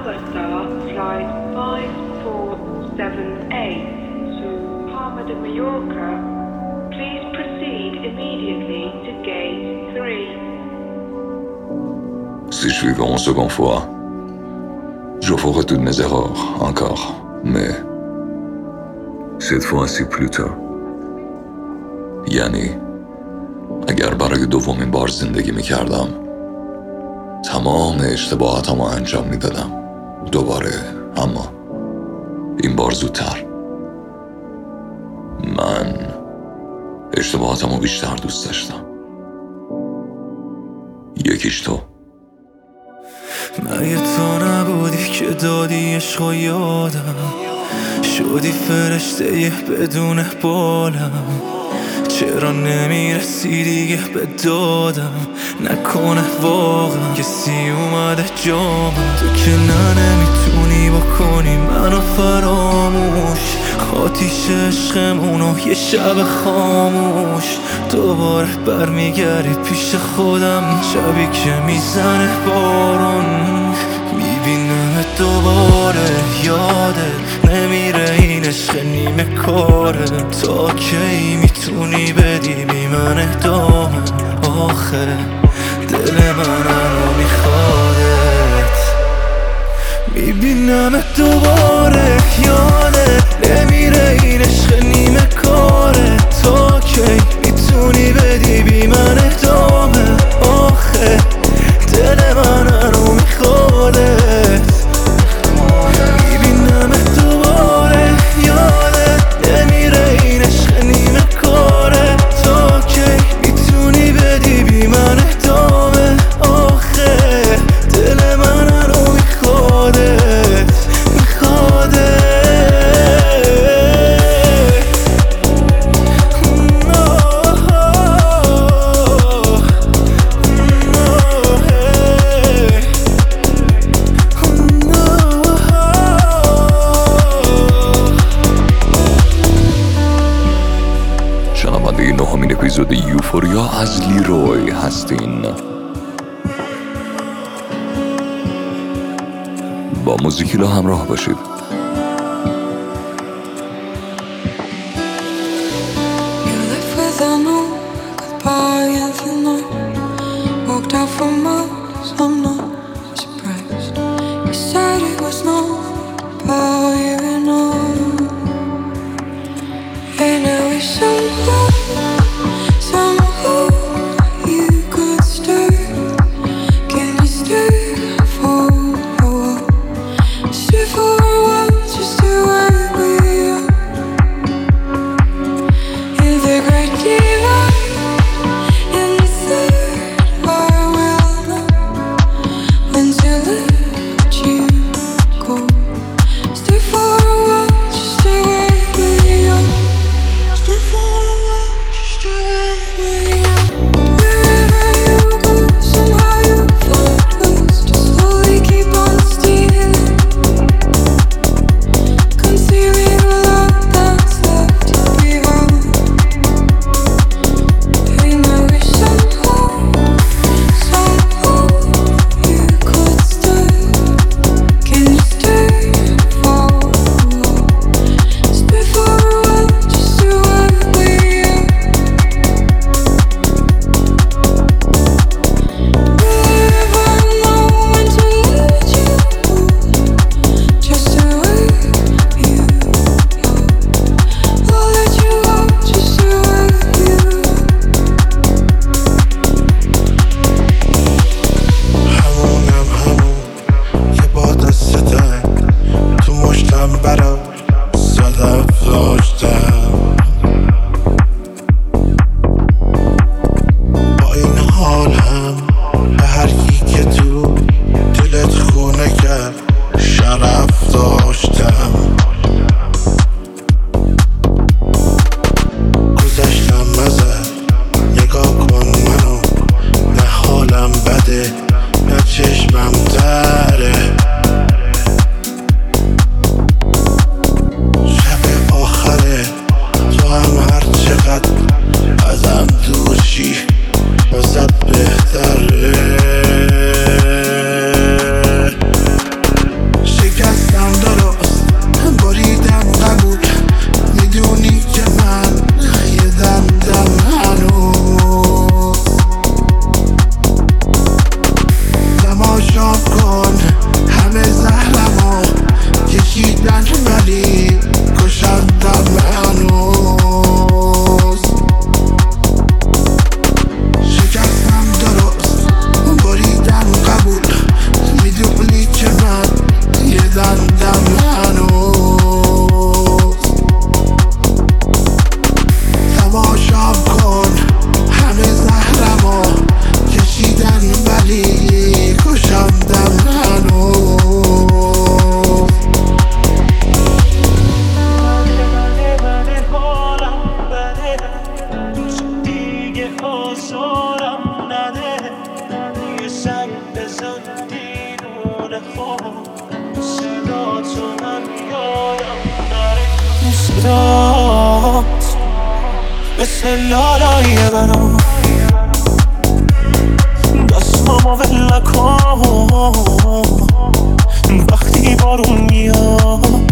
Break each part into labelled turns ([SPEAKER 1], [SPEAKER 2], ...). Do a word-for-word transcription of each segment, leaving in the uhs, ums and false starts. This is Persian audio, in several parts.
[SPEAKER 1] Eurostar flight five four seven eight to Palma de Mallorca. Please proceed immediately to gate three.
[SPEAKER 2] Si je vivais une seconde fois, je ferais toutes mes erreurs encore, mais cette fois-ci plus tard. یعنی اگر برای دومین بار زندگی میکردم تمام اشتباهاتمو انجام میدادم دوباره، اما این بار زودتر. من اشتباهاتمو بیشتر دوست داشتم. یکیش تو.
[SPEAKER 3] مگه تو نبودی که دادی عشقو یادم، شدی فرشته یه بدون بالم، چرا نمیرسی دیگه به دادم؟ نکنه واقعا کسی اومده جامم، تو که نه نمیتونی بکنی منو فراموش، آتیش عشقمونو یه شب خاموش، دوباره برمیگردی پیش خودم، شبی که میزنه بارون، میبینم دوباره یادت نمیره این عشق نیمه کاره، تا کی میتونی بدی بی من ادامه؟ آخه دل منو میخوادت، میبینم دوباره یادت نمیره این عشق نیمه کاره، تا کی میتونی بدی بی من ادامه؟ آخه دل منو میخوادت، میبینم دوباره یادت نمیره این عشق نیمه کاره، تا کی میتونی بدی بی من ادامه؟ آخه دل منو میخوادت میخوادت.
[SPEAKER 2] شنونده نهمین اپیزود یوفوریا از لیروی هستین. با موزیکیلا همراه باشید.
[SPEAKER 3] Stay for a while, just مثل لالایی برام دستامو ول نکن وقتی بارون میاد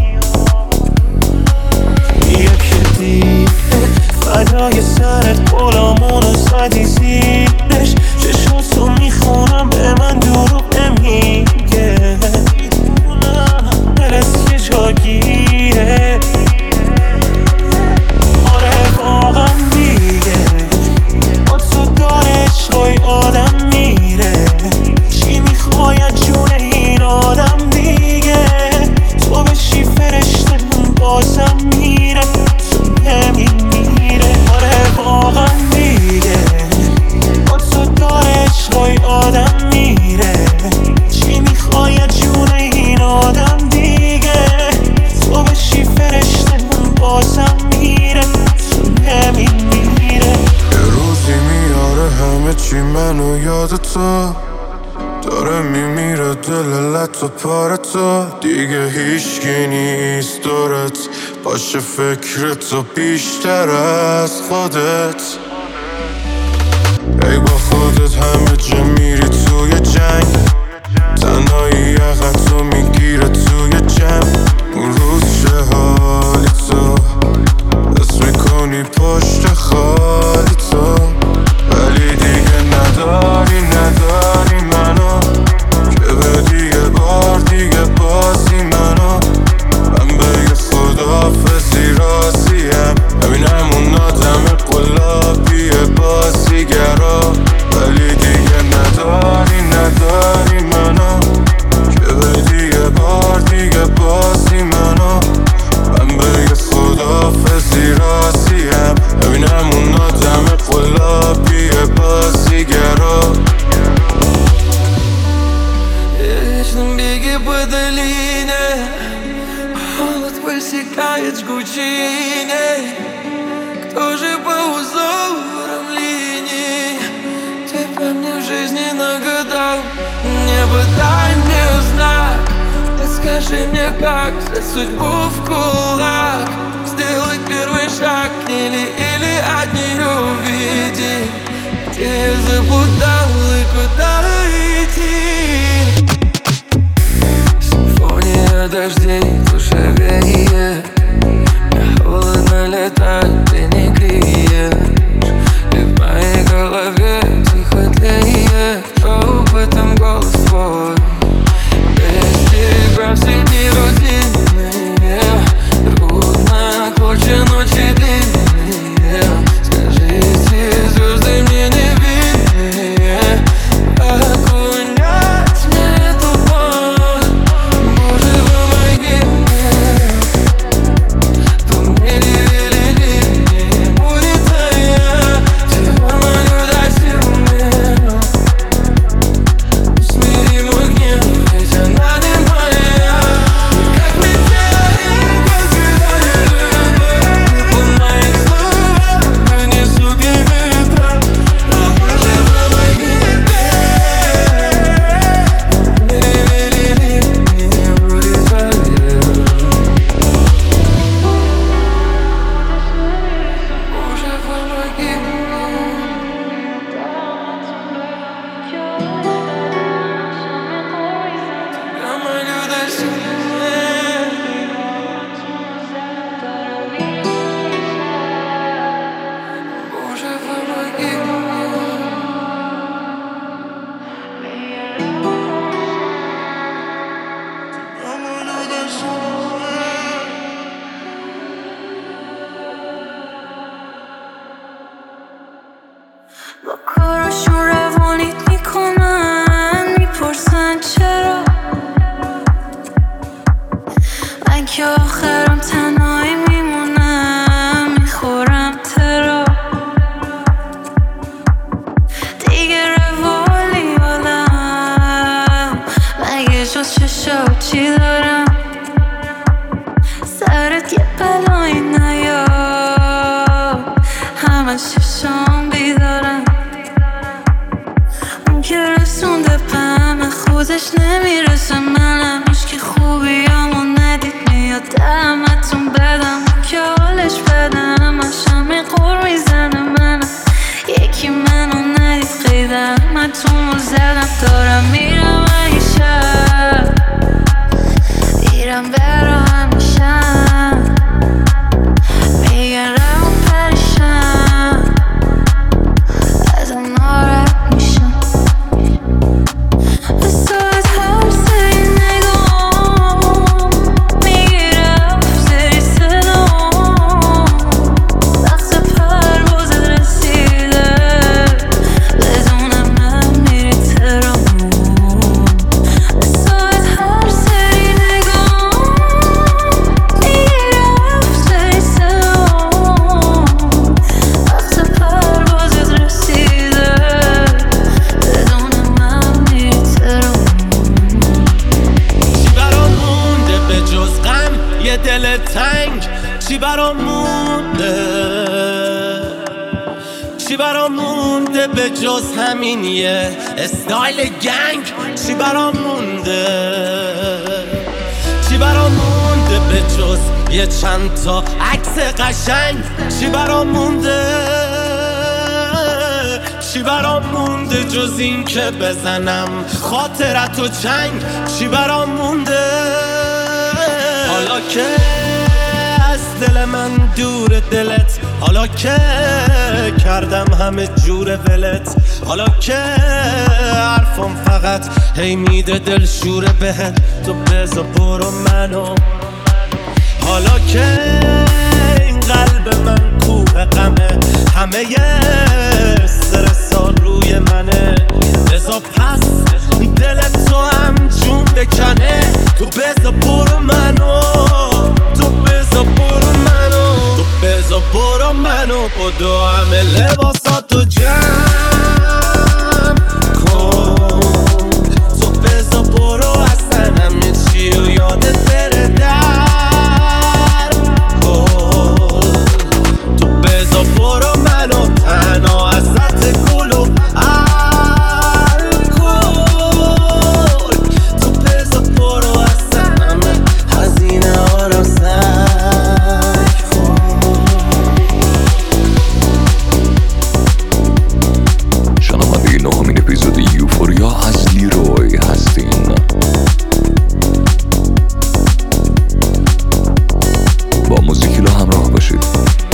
[SPEAKER 3] یکی دیگه فدای سرت غلامونو زدی زیرش چشاتو میخونم به من دروغ نمیگه دلت یه جا گیره آره واقعا میگه با تو داره عشقای آدم میره چی میخوای از جون این آدم دیگه تو بشی فرشته من بازم میره تو نمیمیره آره واقعا میگه با تو داره عشقای آدم میره چی میخوای از جون این آدم دیگه تو بشی فرشته من بازم میره تو نمیمیره
[SPEAKER 4] یه روزی میاره همه چی منو یاد تو داره میمیره دل لط و پاره تو دیگه هیچکی نیست دورت باشه فکرتو بیشتر از خودت ای با خودت همه جا میری توی جنگ تنهایی یقتو میگیره توی جمع اون روز چه حالی تو دست میکنی پشت خالی تو ولی دیگه نداری نداری منو که بدی یه بار دیگه بازی منو من به یه خدافزی راضیم همین همون آدم قلابی بازیگرا ولی دیگه نداری نداری منو که بدی یه بار دیگه بازی منو من به یه خدافزی راضیم همین همون آدم قلابی بازیگرا
[SPEAKER 3] Беги по долине, холод высекает жгучине. Кто же по узорам линий тебя мне в жизни нагадал? Не пытай мне узнать, подскажи мне как взять судьбу в кулак, сделать первый шаг или, или от нее уйти. Где я заплутал и куда идти? Дождей в душе веет, мне холодно летать, ты не греешь. И в моей голове тихо тлеет шепотом голос твой. Без тебя все дни рутинные, трудно, клочья ночи длинные. Скажите, звезды мне не виднее, окунять мне эту боль. Боже, помоги мне, по мне не вели не будет твоя. Тебя молю, дайте мне, смири мой гнев, ведь она не моя. Как метеорит, когда я люблю, по моих словах принесут ей ветра. Но Боже, помоги мне, по мне не вели не будет твоя. Боже, помоги мне. Я молю, дайте мне. Боже, помоги мне. Я молю, дайте мне. با کاراشون روانیت میکنن میپرسن چرا من که آخرم تنهایی میمونم میخورم ترا دیگه روالی بالم مگه جز چشا چی دارم سرت یه بلایی نیا همه چشام بیدارم اون که رسونده به همه خودش نمیرسه منم هیچکی خوبیامو ندید میاد دمتون بدم که حالش بدم همش همه قور میزن چی برام مونده به جز همین یه استایل گنگ؟ چی برام مونده؟ چی برام مونده به جز یه چند تا عکس قشنگ؟ چی برام مونده؟ چی برام مونده جز این که بزنم خاطرتو چنگ؟ چی برام مونده؟ حالا که از دل من دور دلت، حالا که کردم همه جور ولت، حالا که حرفم فقط هی میده دل شوره بهت، تو بزا برو منو. حالا که این قلب من کوه غمه، همه استرسا روی منه، بزا پس دل تو هم جون بکنه، تو بزا برو منو، تو بزا برو منو، تو بزا برو منو، بدو همه لباساتو جمع کن، تو بزا برو اصلا همه چی و یادت بره در کن، تو بزا برو منو تنها ازت گل و الکل، تو بزا برو اصلا همه هزینه ها رو سنگ کن.
[SPEAKER 2] شنونده نهمین اپیزود یوفوریا از لیروی هستین. با موزیکیلا همراه باشید.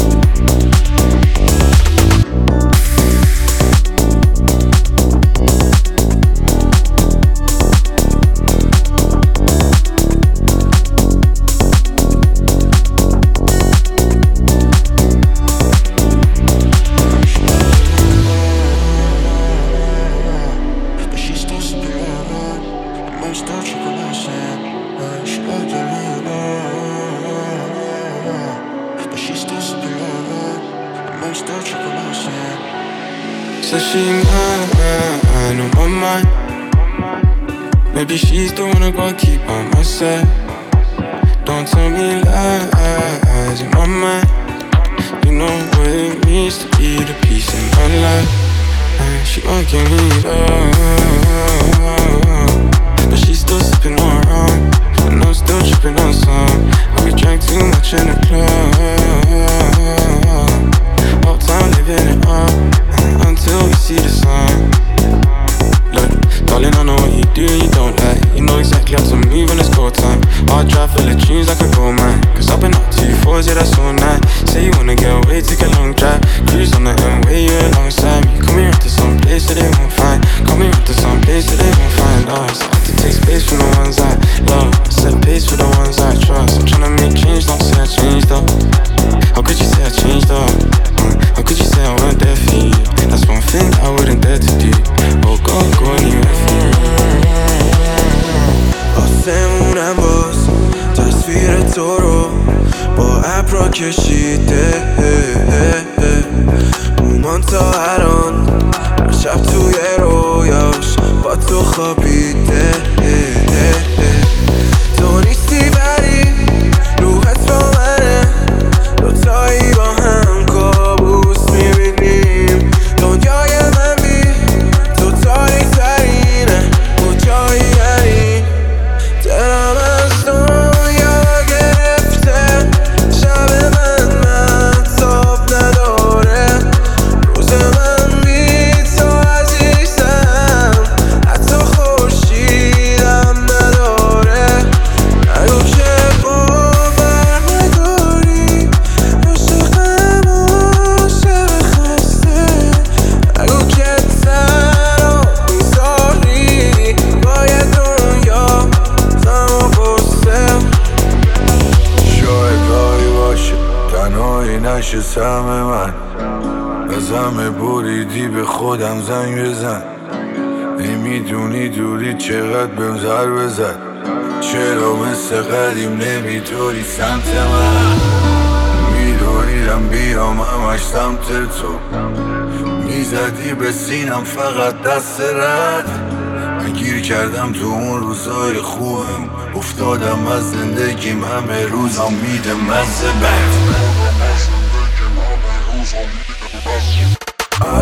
[SPEAKER 4] So she mine on my mind. Maybe she's the one I gotta keep on my side. Don't tell me lies in my mind. You know what it means to be the peace in my life. And she won't give me love, but she's still sipping on her own, and I'm still tripping on some. We drank too much in the club, all time living it up until we see the sun. Look, darling, I know what you do, you don't lie. You know exactly how to move when it's go time. I'll drive full of dreams like a gold mine, cause I've been up to you fours, yeah, that's all night. Say you wanna get away, take a long drive, cruise on the M-way, you alongside me. Come here to some place that they won't find. Come here to some place that they won't find us. I have to take space from the ones I love, set pace for the ones I trust. I'm tryna make change, don't say I changed up. How could you say I changed up? Uh, how could you say I weren't there for you? That's one thing I wouldn't dare to do. Oh God, go anywhere for you.
[SPEAKER 5] آسمونم باز تصویر تو رو با ابرا کشیده، مومان تا الان هر شب توی رویاش با تو خوابیده. تو نیستی ولی روحت با منه، دوتایی با هم کابوس میبینیم. دنیای من بی تو تاریک ترینه، کجایی یعنی دلم از دنیا گرفته. شب من مهتاب نداره، روز من بی تو عزیزم، حتی خورشیدم نداره. نگو که باور نداری، عاشقم عاشق خسته. نگو که تنها میذاری باید دنیا تم و غصه.
[SPEAKER 6] شاید راهی باشه تنهایی نشه سهم من، ازم بریدی به خودم زنگ بزن. نمیدونی دوری چقدر بهم ضربه زد، چرا مثل قدیم نمیطوری سمت من. میدونیدم بیام همش سمت تو، میزدی به سینم فقط دست رد. من گیر کردم تو اون روزای خوبم، افتادم از زندگیم همه روزم میده مزه بد.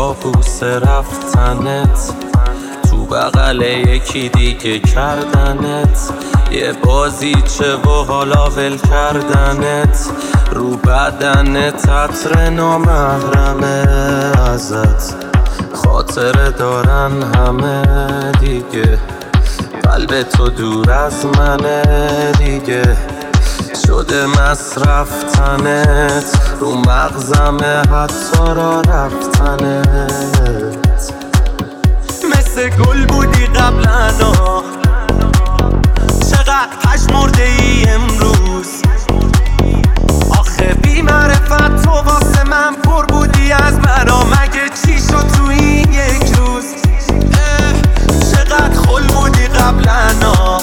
[SPEAKER 7] کابوس رفتنت، تو بغل یکی دیگه کردنت، یه بازیچه و حالا ول کردنت، رو بدنت عطر نامحرمه ازت، خاطره دارن همه دیگه، قلب تو دور از منه دیگه، شده مصرف تنت، رو مغزمه حتی را رفتنت، مثل گل بودی قبلنا، چقدر پشمرده ای امروز، آخه بی معرفت تو واسه من پر بودی از بلا، مگه چی شد تو این یک روز، چقدر خل بودی قبلنا،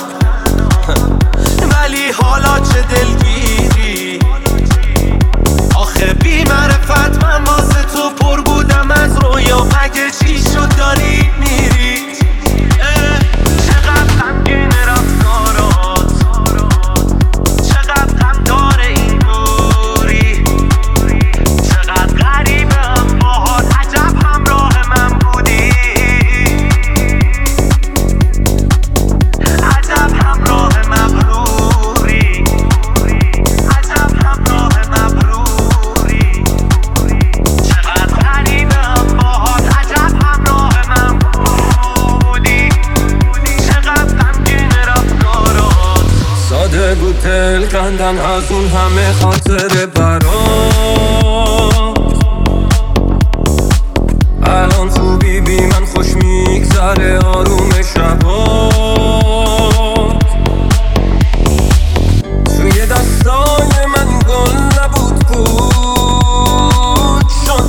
[SPEAKER 7] ولی حالا چه دلگیری، آخه بی معرفت من واسه تو پر بودم از رویا، مگه چی شد داری میری، چقدر غمگین رفتارات، چقدر غم داره این دوری، چقدر غریبم باهات، عجب همراه من بودی، عجب همراه مغروری، عجب همراه مغروری، چقدر غریبم باهات، عجب همراه من بودی، چقدر غمگین رفتارات، ساده بود دل کندن از اون همه خاطره برات، الان خوبی بی من خوش میگذره آروم شبات، توی دستای من گل نبود بود شد،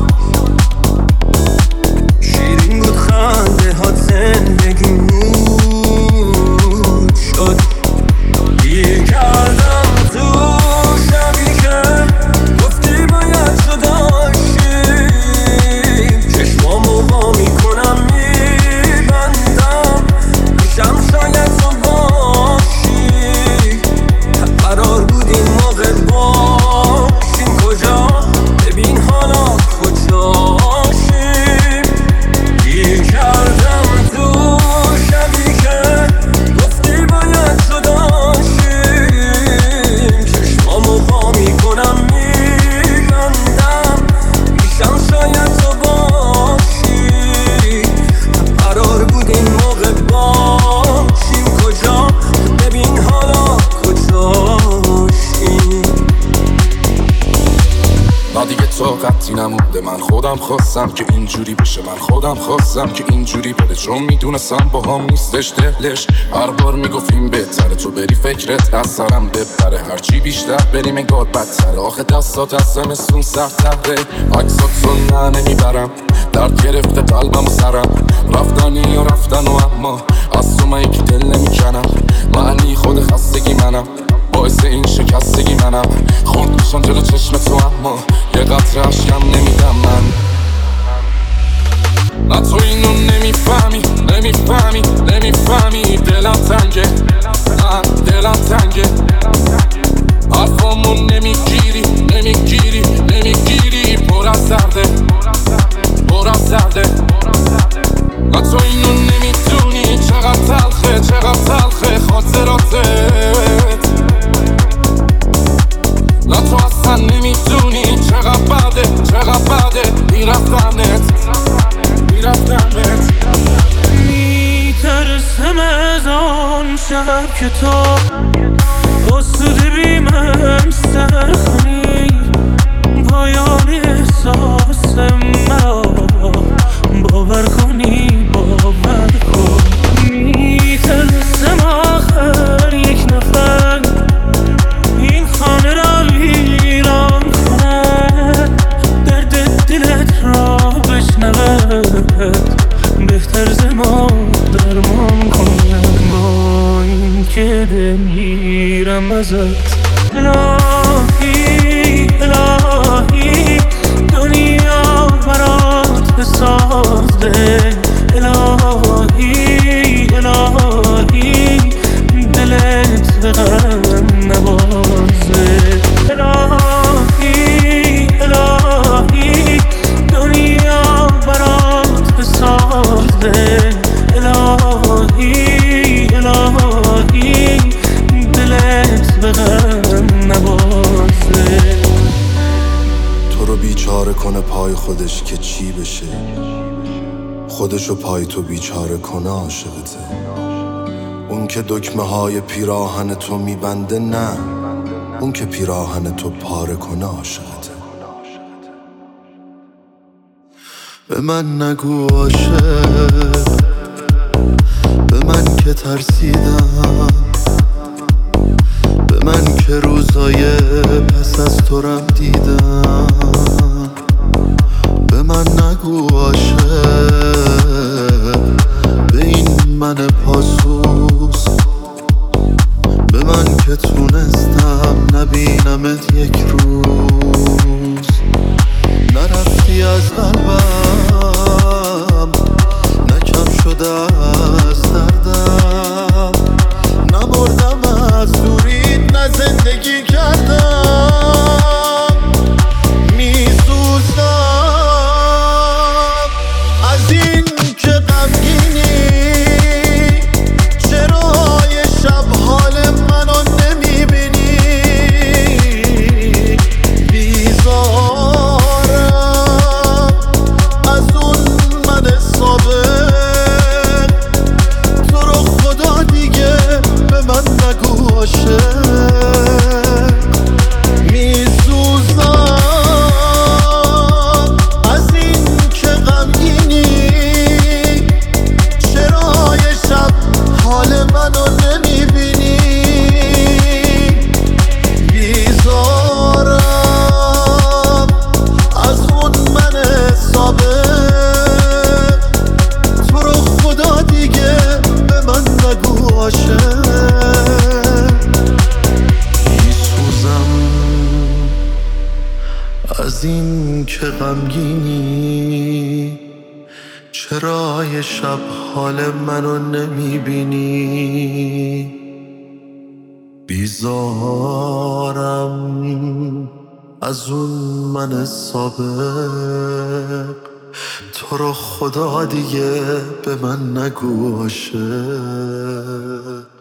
[SPEAKER 7] شیرین بود خنده ها زندگی مود شد، گیر کردم تو شبی که گفتی باید جدا شیم، چشمامو وا میکنم میبندم، میشم شاید تو باشی، قرار بود این موقع باشیم کجا، ببین حالا کجاشیم، گیر کردم تو شبی که گفتی باید جدا شیم، چشمامو وا میکنم میبندم، میشم شاید تو باشی، قرار بود این موقع باشیم کجا، ببین حالا کجاشیم.
[SPEAKER 8] نه دیگه طاقتی نمونده، من خودم خواستم که اینجوری بشه، من خودم خواستم که اینجوری بده، چون میدونستم با هم نیستش دلش، هر بار میگفتیم بهتره تو بری فکرت از سرم ببره، هرچی بیشتر بریم انگار بدتره، آخه دستات از زمستون سختره، عکسات رو نه نمیبرم، درد گرفته قلبم و سرم، رفتنی یا رفتن و اما از تو من یکی دل نمیکنم، معنی خود خستگی منم، باعث این شکستگی منم، خورد میشم جلو چشم تو اما یه قطره عشقم نمیدم من، نه تو اینو نمیفهمی نمیفهمی نمیفهمی، دلم تنگه نه دلم تنگه، حرفامو نمیگیری نمیگیری نمیگیری، پر از درده پر از درده، نه تو اینو نمیدونی چقدر تلخه چقدر تلخه خاطراتت، نه تو اصلا نمیدونی چقدر بده چقدر بده میرفتنت میرفتنت،
[SPEAKER 3] میترسم از آن شب که تو آسوده بیمم سرخونی، پایان احساس مرا باور کنی باور کن، میترسم آخر یک نفر این خانه را ویران کند، درد دلت را بشنود، بهتر ز ما درمان کند، با این که بمیرم ازت، الهی الهی دنیا برات بسازه، الهی الهی دلت به غم نبازه، الهی الهی دنیا
[SPEAKER 9] خودشو پای تو بیچاره کنه عاشقته. اون که دکمه های پیراهن تو میبنده نه، اون که پیراهن تو پاره کنه عاشقته. به من نگو عاشق، به من که ترسیدم، به من که روزای پس از تو رم دیدم. به من نگو عاشق، به این من پاسوس، به من که تونستم نبینمت یک روز. نرفتی از قلبم، نکم شده از دردم، نمردم از دوریت، نه زندگی کردم. میسوزم از این که غمگینی، چرا یه شب حال منو نمیبینی. بیزارم از اون من سابق، تو رو خدا دیگه به من نگو عاشق. میسوزم از این که غمگینی، چرا یه شب حال منو نمیبینی. بیزارم از اون من سابق، تو رو خدا دیگه به من نگو عاشق. میسوزم از این که غمگینی، چرا یه شب حال منو نمیبینی. بیزارم از اون من سابق، تو رو خدا دیگه به من نگو عاشق.